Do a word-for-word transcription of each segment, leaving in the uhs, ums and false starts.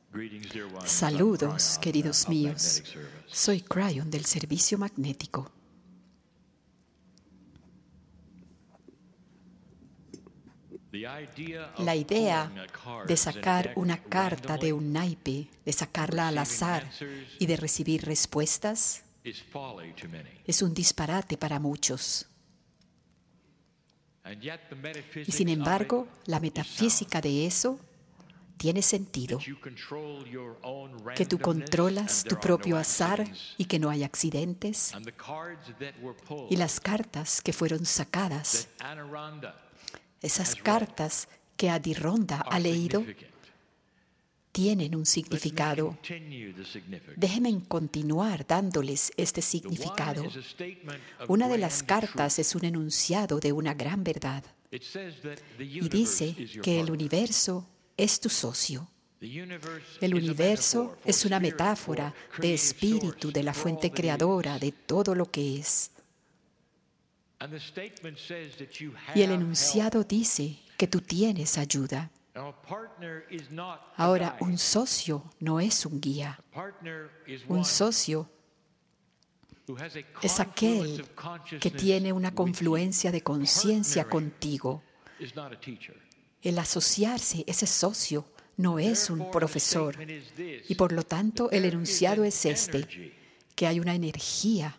Saludos, queridos míos. Soy Cryon del servicio magnético. La idea de sacar una carta de un naipe, de sacarla al azar y de recibir respuestas es un disparate para muchos. Y sin embargo, la metafísica de eso tiene sentido, que tú controlas tu propio azar y que no hay accidentes. Y las cartas que fueron sacadas, esas cartas que Adironda ha leído, tienen un significado. Déjenme continuar dándoles este significado. Una de las cartas es un enunciado de una gran verdad. Y dice que el universo es tu socio. El universo es una metáfora de espíritu, de la fuente creadora, de todo lo que es. Y el enunciado dice que tú tienes ayuda. Ahora, un socio no es un guía. Un socio es aquel que tiene una confluencia de conciencia contigo. El asociarse, ese socio, no es un profesor. Y por lo tanto, el enunciado es este, que hay una energía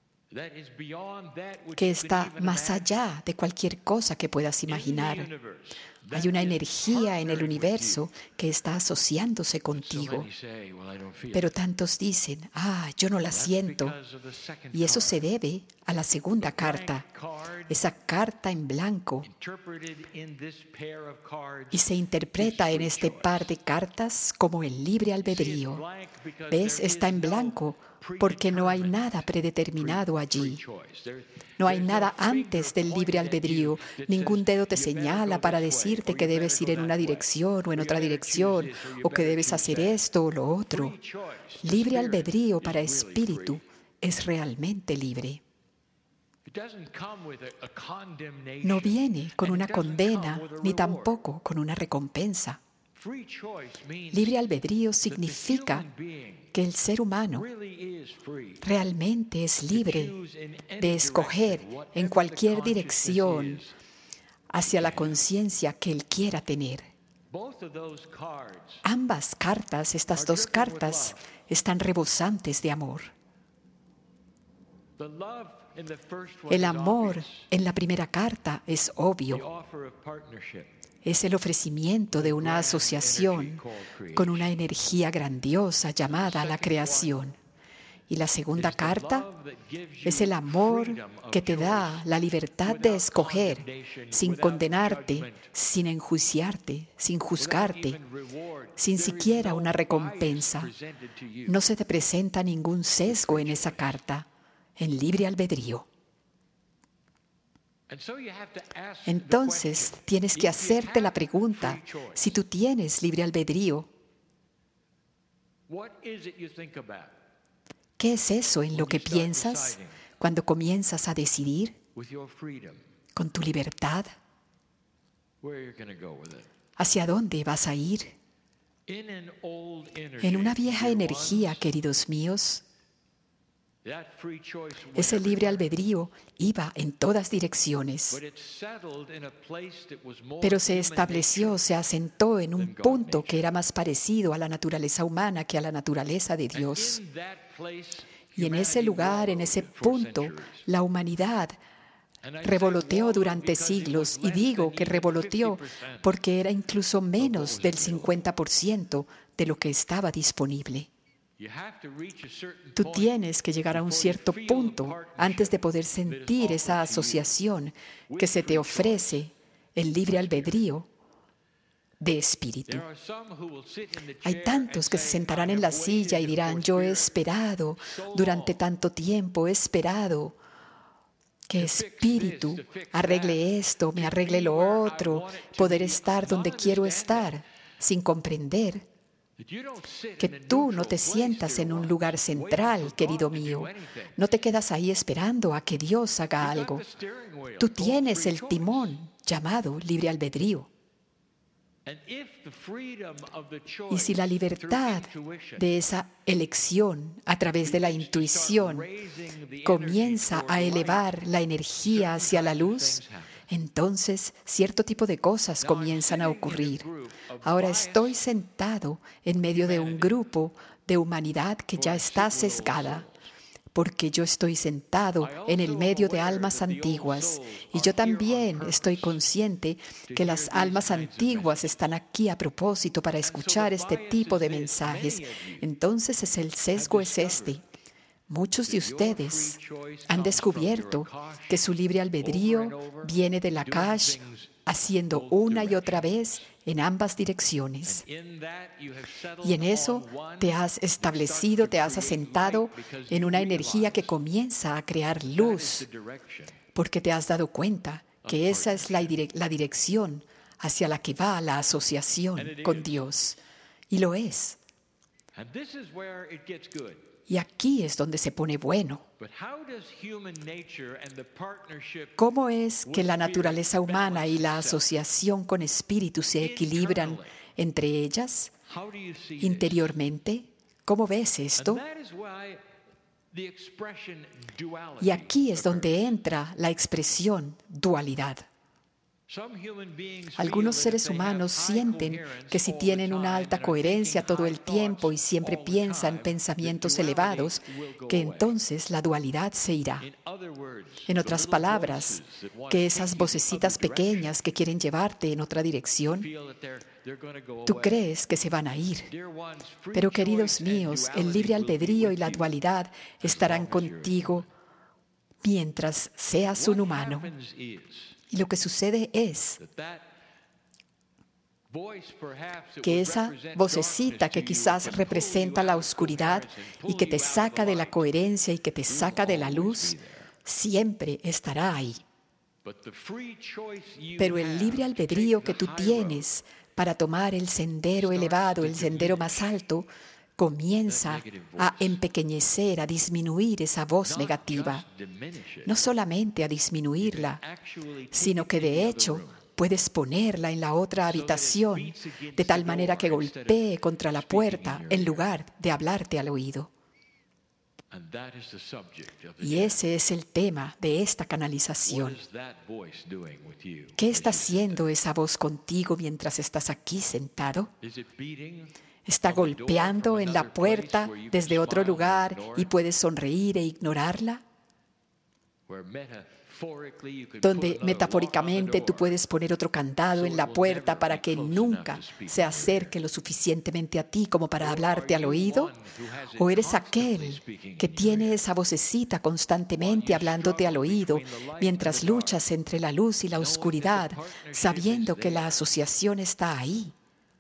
que está más allá de cualquier cosa que puedas imaginar. Hay una energía en el universo que está asociándose contigo. Pero tantos dicen, ah, yo no la siento. Y eso se debe a la segunda carta, esa carta en blanco. Y se interpreta en este par de cartas como el libre albedrío. ¿Ves? Está en blanco porque no hay nada predeterminado allí. No hay nada antes del libre albedrío. Ningún dedo te señala para decirte que debes ir en una dirección o en otra dirección, o que debes hacer esto o lo otro. Libre albedrío para espíritu es realmente libre. No viene con una condena ni tampoco con una recompensa. Libre albedrío significa que el ser humano realmente es libre de escoger en cualquier dirección hacia la conciencia que él quiera tener. Ambas cartas, estas dos cartas, están rebosantes de amor. El amor en la primera carta es obvio. Es el ofrecimiento de una asociación con una energía grandiosa llamada la creación. Y la segunda carta es el amor que te da la libertad de escoger sin condenarte, sin enjuiciarte, sin juzgarte, sin siquiera una recompensa. No se te presenta ningún sesgo en esa carta, en libre albedrío. Entonces, tienes que hacerte la pregunta, si tú tienes libre albedrío, ¿qué es eso en lo que piensas cuando comienzas a decidir con tu libertad? ¿Hacia dónde vas a ir? En una vieja energía, queridos míos, ese libre albedrío iba en todas direcciones, pero se estableció, se asentó en un punto que era más parecido a la naturaleza humana que a la naturaleza de Dios. Y en ese lugar, en ese punto, la humanidad revoloteó durante siglos, y digo que revoloteó porque era incluso menos del cincuenta por ciento de lo que estaba disponible. Tú tienes que llegar a un cierto punto antes de poder sentir esa asociación que se te ofrece, el libre albedrío de espíritu. Hay tantos que se sentarán en la silla y dirán, yo he esperado durante tanto tiempo, he esperado que espíritu arregle esto, me arregle lo otro, poder estar donde quiero estar, sin comprender que tú no te sientas en un lugar central, querido mío. No te quedas ahí esperando a que Dios haga algo. Tú tienes el timón llamado libre albedrío. Y si la libertad de esa elección a través de la intuición comienza a elevar la energía hacia la luz, entonces cierto tipo de cosas comienzan a ocurrir. Ahora estoy sentado en medio de un grupo de humanidad que ya está sesgada, porque yo estoy sentado en el medio de almas antiguas y yo también estoy consciente que las almas antiguas están aquí a propósito para escuchar este tipo de mensajes. Entonces es el sesgo es este. Muchos de ustedes han descubierto que su libre albedrío viene del Akash, haciendo una y otra vez en ambas direcciones. Y en eso te has establecido, te has asentado en una energía que comienza a crear luz, porque te has dado cuenta que esa es la, direc- la dirección hacia la que va la asociación con Dios. Y lo es. Y aquí es donde se pone bueno. ¿Cómo es que la naturaleza humana y la asociación con espíritu se equilibran entre ellas interiormente? ¿Cómo ves esto? Y aquí es donde entra la expresión dualidad. Algunos seres humanos sienten que si tienen una alta coherencia todo el tiempo y siempre piensan pensamientos elevados, que entonces la dualidad se irá. En otras palabras, que esas vocecitas pequeñas que quieren llevarte en otra dirección, tú crees que se van a ir. Pero queridos míos, el libre albedrío y la dualidad estarán contigo mientras seas un humano. Y lo que sucede es que esa vocecita que quizás representa la oscuridad y que te saca de la coherencia y que te saca de la luz, siempre estará ahí. Pero el libre albedrío que tú tienes para tomar el sendero elevado, el sendero más alto, comienza a empequeñecer, a disminuir esa voz negativa. No solamente a disminuirla, sino que de hecho puedes ponerla en la otra habitación de tal manera que golpee contra la puerta en lugar de hablarte al oído. Y ese es el tema de esta canalización. ¿Qué está haciendo esa voz contigo mientras estás aquí sentado? ¿Está golpeando en la puerta desde otro lugar y puedes sonreír e ignorarla? Donde metafóricamente tú puedes poner otro candado en la puerta para que nunca se acerque lo suficientemente a ti como para hablarte al oído. ¿O eres aquel que tiene esa vocecita constantemente hablándote al oído mientras luchas entre la luz y la oscuridad, sabiendo que la asociación está ahí,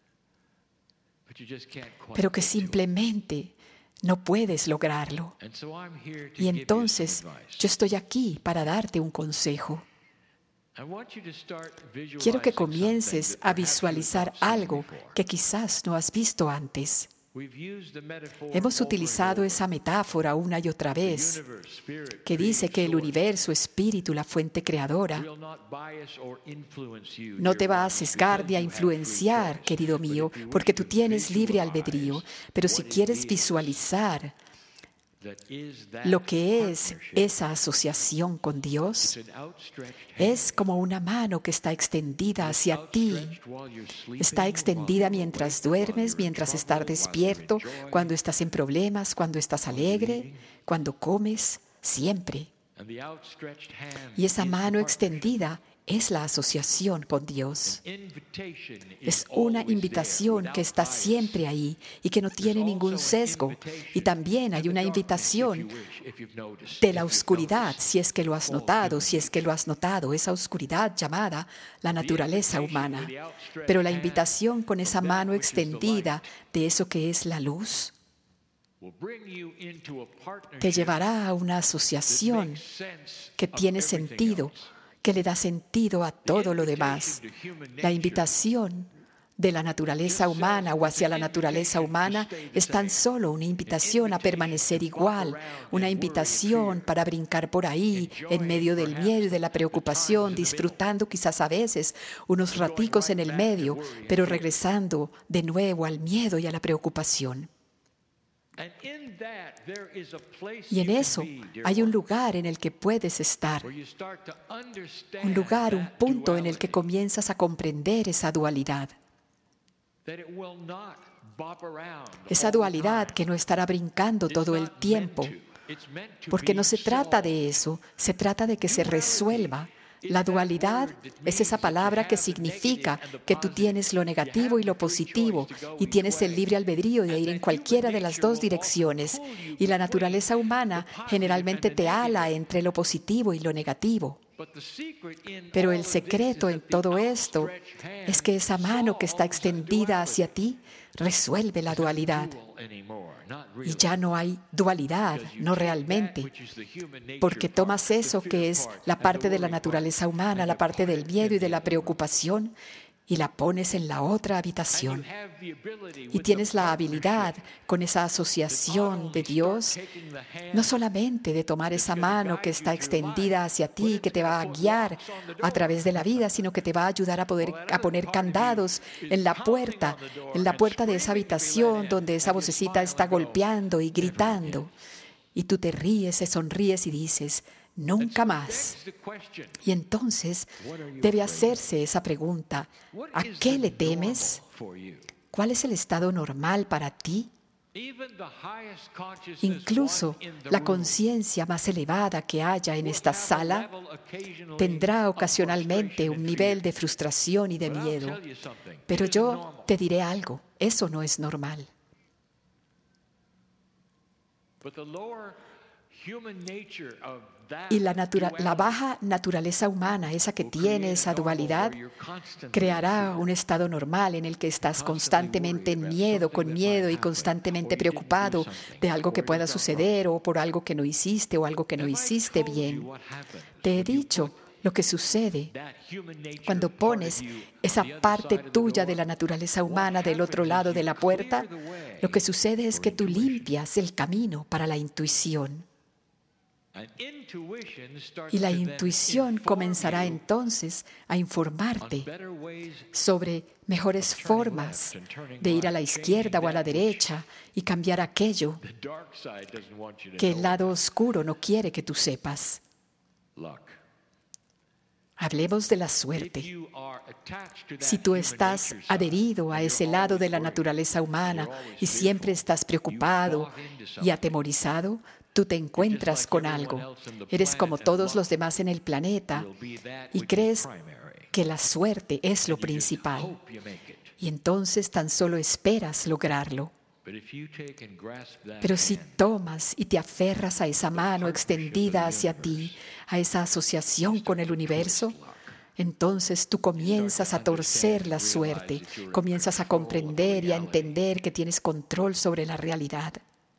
pero que simplemente no puedes lograrlo? Y entonces yo estoy aquí para darte un consejo. Quiero que comiences a visualizar algo que quizás no has visto antes. Hemos utilizado esa metáfora una y otra vez, que dice que el universo, espíritu, la fuente creadora, no te va a sesgar ni a influenciar, querido mío, porque tú tienes libre albedrío. Pero si quieres visualizar lo que es esa asociación con Dios, es como una mano que está extendida hacia ti. Está extendida mientras duermes, mientras estás despierto, cuando estás en problemas, cuando estás alegre, cuando comes, siempre. Y esa mano extendida es la asociación con Dios. Es una invitación que está siempre ahí y que no tiene ningún sesgo. Y también hay una invitación de la oscuridad, si es que lo has notado, si es que lo has notado, esa oscuridad llamada la naturaleza humana. Pero la invitación con esa mano extendida de eso que es la luz te llevará a una asociación que tiene sentido, que le da sentido a todo lo demás. La invitación de la naturaleza humana o hacia la naturaleza humana es tan solo una invitación a permanecer igual, una invitación para brincar por ahí en medio del miedo y de la preocupación, disfrutando quizás a veces unos raticos en el medio, pero regresando de nuevo al miedo y a la preocupación. Y en eso hay un lugar en el que puedes estar, un lugar, un punto en el que comienzas a comprender esa dualidad. Esa dualidad que no estará brincando todo el tiempo, porque no se trata de eso, se trata de que se resuelva. La dualidad es esa palabra que significa que tú tienes lo negativo y lo positivo y tienes el libre albedrío de ir en cualquiera de las dos direcciones. Y la naturaleza humana generalmente te ala entre lo positivo y lo negativo. Pero el secreto en todo esto es que esa mano que está extendida hacia ti resuelve la dualidad. Y ya no hay dualidad, no realmente, porque tomas eso que es la parte de la naturaleza humana, la parte del miedo y de la preocupación, y la pones en la otra habitación. Y tienes la habilidad, con esa asociación de Dios, no solamente de tomar esa mano que está extendida hacia ti, que te va a guiar a través de la vida, sino que te va a ayudar a poder a poner candados en la puerta, en la puerta de esa habitación donde esa vocecita está golpeando y gritando. Y tú te ríes, te sonríes y dices: nunca más. Y entonces debe hacerse esa pregunta: ¿a qué le temes? ¿Cuál es el estado normal para ti? Incluso la conciencia más elevada que haya en esta sala tendrá ocasionalmente un nivel de frustración y de miedo. Pero yo te diré algo: eso no es normal. Y la, natura, la baja naturaleza humana, esa que tiene esa dualidad, creará un estado normal en el que estás constantemente en miedo, con miedo y constantemente preocupado de algo que pueda suceder o por algo que no hiciste o algo que no hiciste bien. Te he dicho lo que sucede cuando pones esa parte tuya de la naturaleza humana del otro lado de la puerta. Lo que sucede es que tú limpias el camino para la intuición. Y la intuición comenzará entonces a informarte sobre mejores formas de ir a la izquierda o a la derecha y cambiar aquello que el lado oscuro no quiere que tú sepas. Hablemos de la suerte. Si tú estás adherido a ese lado de la naturaleza humana y siempre estás preocupado y atemorizado, tú te encuentras con algo. Eres como todos los demás en el planeta y crees que la suerte es lo principal. Y entonces tan solo esperas lograrlo. Pero si tomas y te aferras a esa mano extendida hacia ti, a esa asociación con el universo, entonces tú comienzas a torcer la suerte, comienzas a comprender y a entender que tienes control sobre la realidad.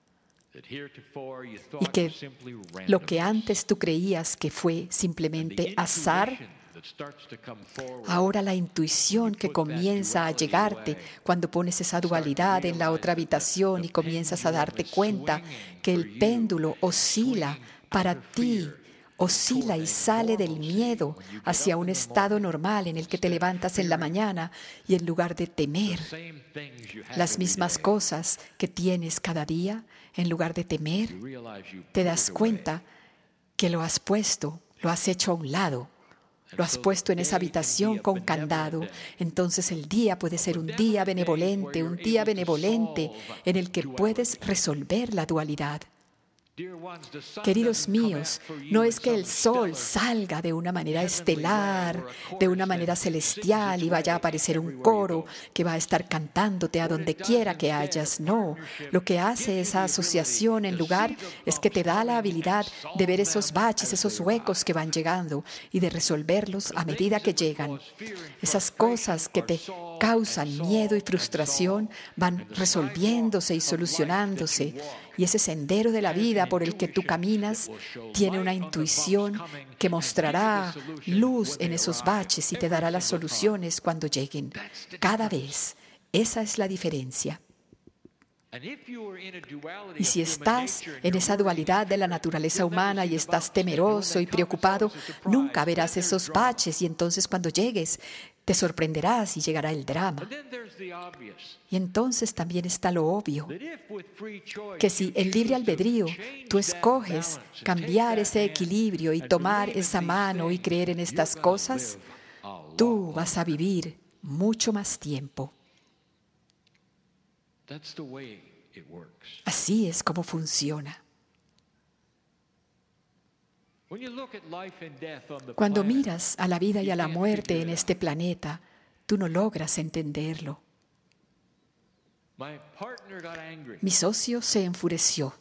Y que lo que antes tú creías que fue simplemente azar, ahora la intuición que comienza a llegarte cuando pones esa dualidad en la otra habitación y comienzas a darte cuenta que el péndulo oscila para ti, oscila y sale del miedo hacia un estado normal en el que te levantas en la mañana y en lugar de temer las mismas cosas que tienes cada día, en lugar de temer, te das cuenta que lo has puesto, lo has hecho a un lado. Lo has puesto en esa habitación con candado. Entonces el día puede ser un día benevolente, un día benevolente en el que puedes resolver la dualidad. Queridos míos, no es que el sol salga de una manera estelar, de una manera celestial y vaya a aparecer un coro que va a estar cantándote a donde quiera que hayas. No, lo que hace esa asociación en lugar es que te da la habilidad de ver esos baches, esos huecos que van llegando y de resolverlos a medida que llegan. Esas cosas que te causan miedo y frustración van resolviéndose y solucionándose. Y ese sendero de la vida por el que tú caminas tiene una intuición que mostrará luz en esos baches y te dará las soluciones cuando lleguen. Cada vez. Esa es la diferencia. Y si estás en esa dualidad de la naturaleza humana y estás temeroso y preocupado, nunca verás esos baches y entonces cuando llegues te sorprenderás y llegará el drama. Y entonces también está lo obvio, que si en libre albedrío tú escoges cambiar ese equilibrio y tomar esa mano y creer en estas cosas, tú vas a vivir mucho más tiempo. Así es como funciona. Cuando miras a la vida y a la muerte en este planeta, tú no logras entenderlo. Mi socio se enfureció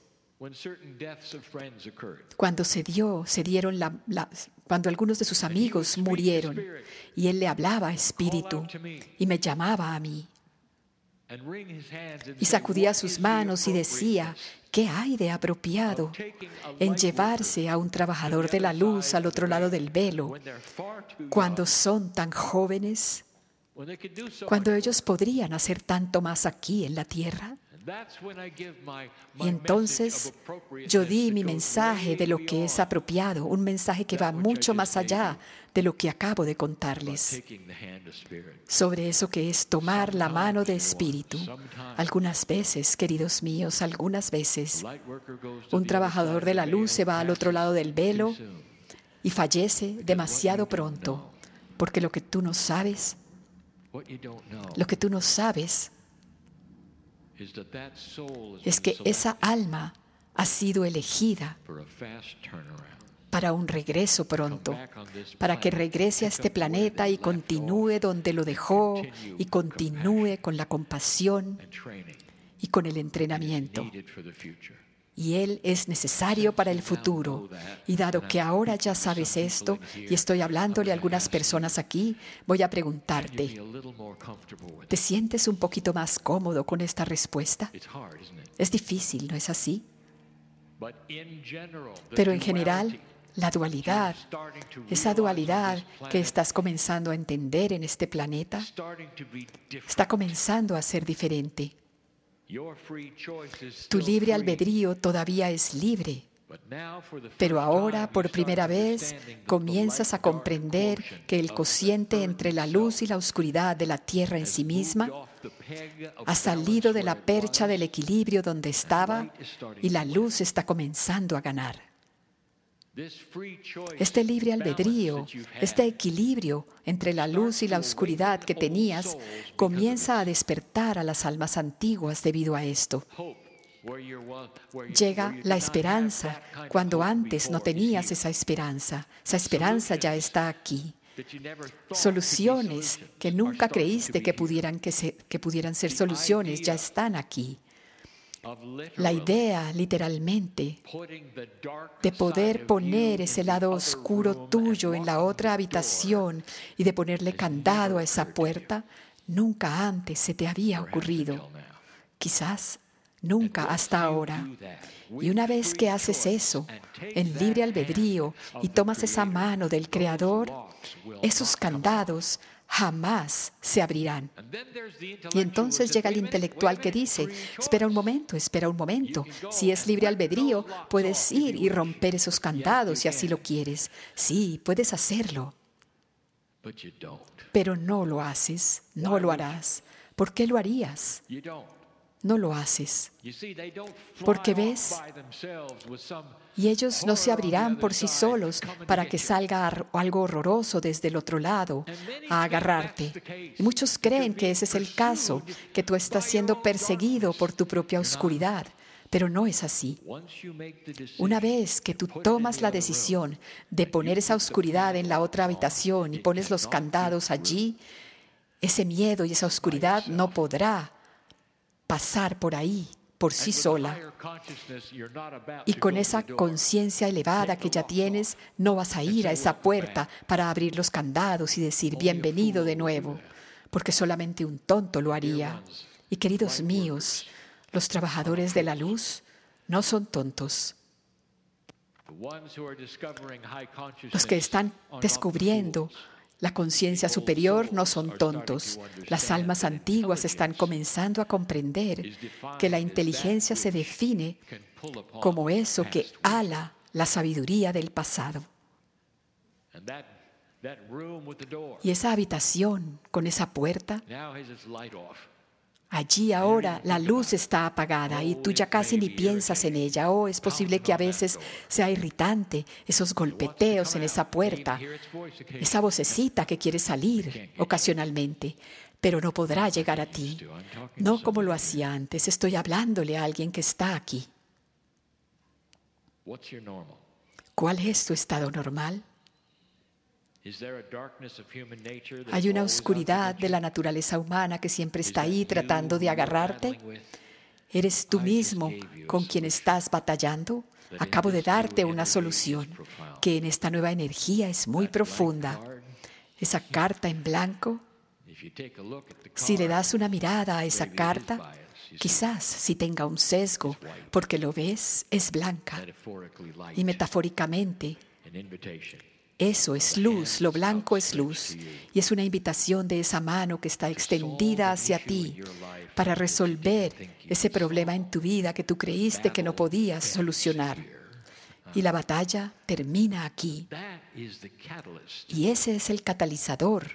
cuando se dio, se dieron la, la, cuando algunos de sus amigos murieron y él le hablaba a espíritu y me llamaba a mí. Y sacudía sus manos y decía, ¿qué hay de apropiado en llevarse a un trabajador de la luz al otro lado del velo cuando son tan jóvenes, cuando ellos podrían hacer tanto más aquí en la tierra? Y entonces yo di mi mensaje de lo que es apropiado, un mensaje que va mucho más allá de lo que acabo de contarles, sobre eso que es tomar la mano de espíritu. Algunas veces, queridos míos, algunas veces, un trabajador de la luz se va al otro lado del velo y fallece demasiado pronto, porque lo que tú no sabes, lo que tú no sabes, es que esa alma ha sido elegida para un regreso pronto, para que regrese a este planeta y continúe donde lo dejó y continúe con la compasión y con el entrenamiento. Y Él es necesario para el futuro. Y dado que ahora ya sabes esto, y estoy hablándole a algunas personas aquí, voy a preguntarte, ¿te sientes un poquito más cómodo con esta respuesta? Es difícil, ¿no es así? Pero en general, la dualidad, esa dualidad que estás comenzando a entender en este planeta, está comenzando a ser diferente. Tu libre albedrío todavía es libre, pero ahora, por primera vez, comienzas a comprender que el cociente entre la luz y la oscuridad de la tierra en sí misma ha salido de la percha del equilibrio donde estaba y la luz está comenzando a ganar. Este libre albedrío, este equilibrio entre la luz y la oscuridad que tenías, comienza a despertar a las almas antiguas debido a esto. Llega la esperanza cuando antes no tenías esa esperanza. Esa esperanza ya está aquí. Soluciones que nunca creíste que pudieran, que se, que pudieran ser soluciones ya están aquí. La idea, literalmente, de poder poner ese lado oscuro tuyo en la otra habitación y de ponerle candado a esa puerta, nunca antes se te había ocurrido. Quizás nunca hasta ahora. Y una vez que haces eso, en libre albedrío, y tomas esa mano del Creador, esos candados jamás se abrirán. Y entonces llega el intelectual que dice, espera un momento, espera un momento. Si es libre albedrío, puedes ir y romper esos candados si así lo quieres. Sí, puedes hacerlo. Pero no lo haces, no lo harás. ¿Por qué lo harías? No lo haces. Porque ves, y ellos no se abrirán por sí solos para que salga algo horroroso desde el otro lado a agarrarte. Y muchos creen que ese es el caso, que tú estás siendo perseguido por tu propia oscuridad. Pero no es así. Una vez que tú tomas la decisión de poner esa oscuridad en la otra habitación y pones los candados allí, ese miedo y esa oscuridad no podrá pasar por ahí por sí sola. Y con esa conciencia elevada que ya tienes, no vas a ir a esa puerta para abrir los candados y decir bienvenido de nuevo, porque solamente un tonto lo haría. Y queridos míos, los trabajadores de la luz no son tontos. Los que están descubriendo la conciencia superior no son tontos. Las almas antiguas están comenzando a comprender que la inteligencia se define como eso que ala la sabiduría del pasado. Y esa habitación con esa puerta, allí ahora la luz está apagada y tú ya casi ni piensas en ella. Oh, es posible que a veces sea irritante esos golpeteos en esa puerta, esa vocecita que quiere salir ocasionalmente, pero no podrá llegar a ti. No como lo hacía antes. Estoy hablándole a alguien que está aquí. ¿Cuál es tu estado normal? ¿Hay una oscuridad de la naturaleza humana que siempre está ahí tratando de agarrarte? ¿Eres tú mismo con quien estás batallando? Acabo de darte una solución que en esta nueva energía es muy profunda. Esa carta en blanco, si le das una mirada a esa carta, quizás si tenga un sesgo, porque lo ves, es blanca. Y metafóricamente, eso es luz, lo blanco es luz. Y es una invitación de esa mano que está extendida hacia ti para resolver ese problema en tu vida que tú creíste que no podías solucionar. Y la batalla termina aquí. Y ese es el catalizador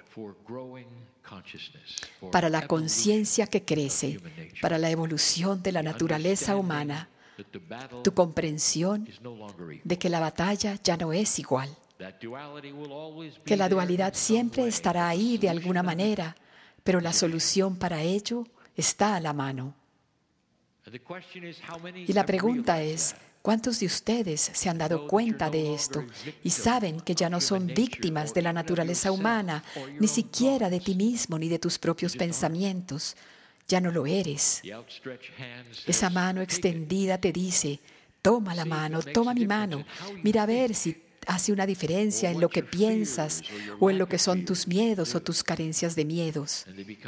para la conciencia que crece, para la evolución de la naturaleza humana, tu comprensión de que la batalla ya no es igual, que la dualidad siempre estará ahí de alguna manera, pero la solución para ello está a la mano. Y la pregunta es, ¿cuántos de ustedes se han dado cuenta de esto y saben que ya no son víctimas de la naturaleza humana, ni siquiera de ti mismo ni de tus propios pensamientos? Ya no lo eres. Esa mano extendida te dice, toma la mano, toma mi mano, mira a ver si hace una diferencia en lo que piensas o en lo que son tus miedos o tus carencias de miedos.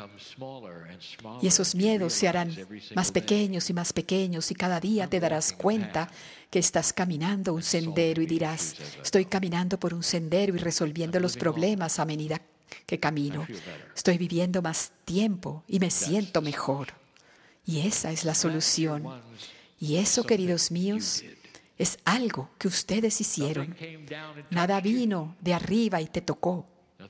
Y esos miedos se harán más pequeños y más pequeños y cada día te darás cuenta que estás caminando un sendero y dirás, estoy caminando por un sendero y resolviendo los problemas a medida que camino. Estoy viviendo más tiempo y me siento mejor. Y esa es la solución. Y eso, queridos míos, es algo que ustedes hicieron. Nada vino de arriba y te tocó.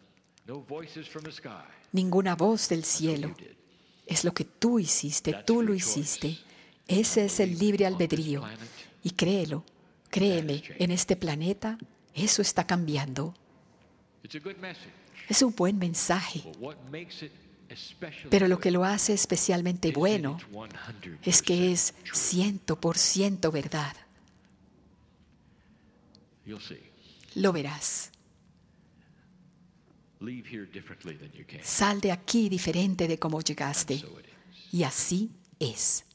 Ninguna voz del cielo. Es lo que tú hiciste, tú lo hiciste. Ese es el libre albedrío. Y créelo, créeme, en este planeta eso está cambiando. Es un buen mensaje. Pero lo que lo hace especialmente bueno es que es ciento por ciento verdad. Lo verás. Sal de aquí diferente de como llegaste. Y así es.